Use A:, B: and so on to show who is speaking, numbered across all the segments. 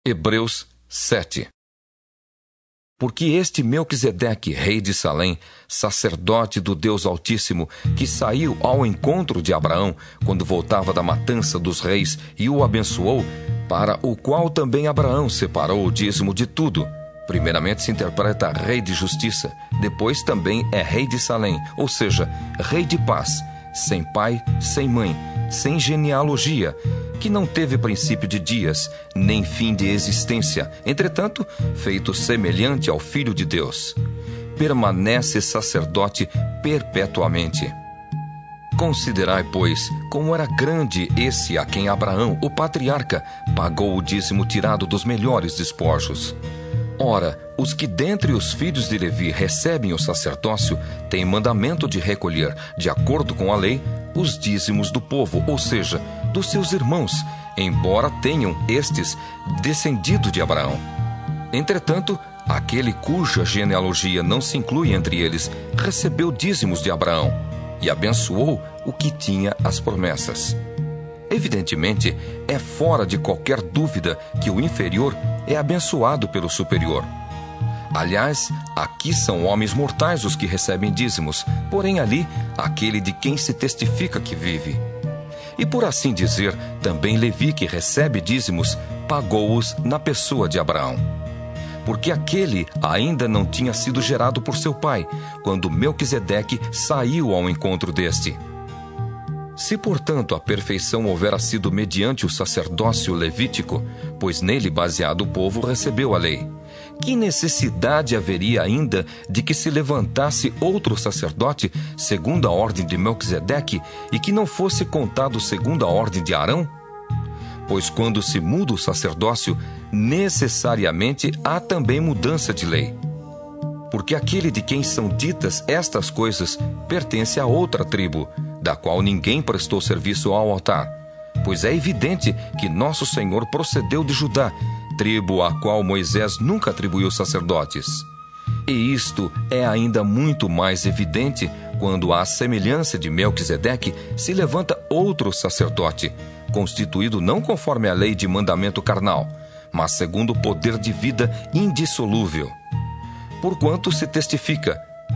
A: Hebreus 7. Porque este Melquisedeque, rei de Salém, sacerdote do Deus Altíssimo, que saiu ao encontro de Abraão quando voltava da matança dos reis e o abençoou, para o qual também Abraão separou o dízimo de tudo. Primeiramente se interpreta rei de justiça, depois também é rei de Salém, ou seja, rei de paz, sem pai, sem mãe, sem genealogia, que não teve princípio de dias, nem fim de existência, entretanto, feito semelhante ao Filho de Deus. Permanece sacerdote perpetuamente. Considerai, pois, como era grande esse a quem Abraão, o patriarca, pagou o dízimo tirado dos melhores despojos. Ora, os que dentre os filhos de Levi recebem o sacerdócio têm mandamento de recolher, de acordo com a lei, os dízimos do povo, ou seja, dos seus irmãos, embora tenham estes descendido de Abraão. Entretanto, aquele cuja genealogia não se inclui entre eles, recebeu dízimos de Abraão e abençoou o que tinha as promessas. Evidentemente, é fora de qualquer dúvida que o inferior é abençoado pelo superior. Aliás, aqui são homens mortais os que recebem dízimos, porém ali, aquele de quem se testifica que vive. E por assim dizer, também Levi, que recebe dízimos, pagou-os na pessoa de Abraão. Porque aquele ainda não tinha sido gerado por seu pai, quando Melquisedeque saiu ao encontro deste. Se, portanto, a perfeição houvera sido mediante o sacerdócio levítico, pois nele baseado o povo recebeu a lei, que necessidade haveria ainda de que se levantasse outro sacerdote segundo a ordem de Melquisedeque e que não fosse contado segundo a ordem de Arão? Pois quando se muda o sacerdócio, necessariamente há também mudança de lei. Porque aquele de quem são ditas estas coisas pertence a outra tribo, da qual ninguém prestou serviço ao altar, pois é evidente que nosso Senhor procedeu de Judá, tribo à qual Moisés nunca atribuiu sacerdotes. E isto é ainda muito mais evidente quando, à semelhança de Melquisedeque, se levanta outro sacerdote, constituído não conforme a lei de mandamento carnal, mas segundo o poder de vida indissolúvel. Porquanto se testifica: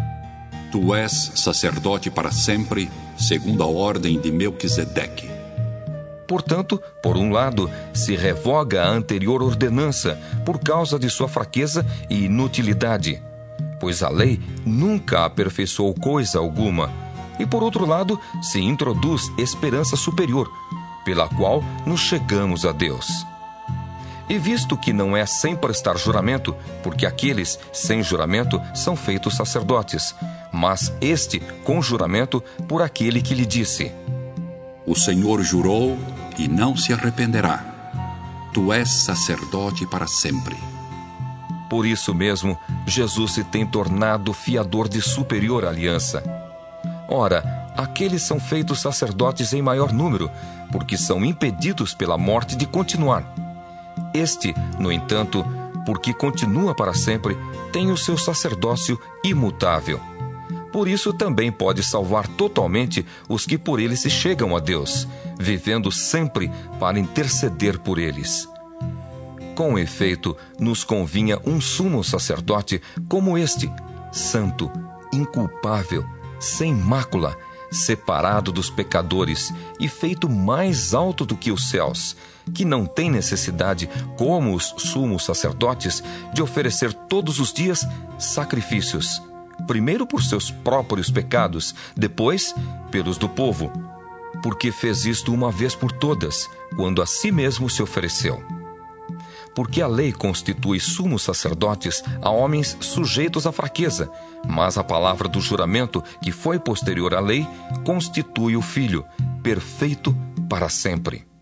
B: Tu és sacerdote para sempre, segundo a ordem de Melquisedeque.
A: Portanto, por um lado, se revoga a anterior ordenança por causa de sua fraqueza e inutilidade, pois a lei nunca aperfeiçoou coisa alguma, e por outro lado, se introduz esperança superior, pela qual nos chegamos a Deus. E visto que não é sem prestar juramento, porque aqueles sem juramento são feitos sacerdotes, mas este com juramento por aquele que lhe disse:
B: O Senhor jurou e não se arrependerá. Tu és sacerdote para sempre.
A: Por isso mesmo, Jesus se tem tornado fiador de superior aliança. Ora, aqueles são feitos sacerdotes em maior número, porque são impedidos pela morte de continuar. Este, no entanto, porque continua para sempre, tem o seu sacerdócio imutável. Por isso também pode salvar totalmente os que por ele se chegam a Deus, vivendo sempre para interceder por eles. Com efeito, nos convinha um sumo sacerdote como este, santo, inculpável, sem mácula, separado dos pecadores e feito mais alto do que os céus, que não tem necessidade, como os sumos sacerdotes, de oferecer todos os dias sacrifícios, primeiro por seus próprios pecados, depois pelos do povo, porque fez isto uma vez por todas, quando a si mesmo se ofereceu. Porque a lei constitui sumos sacerdotes a homens sujeitos à fraqueza, mas a palavra do juramento, que foi posterior à lei, constitui o Filho, perfeito para sempre.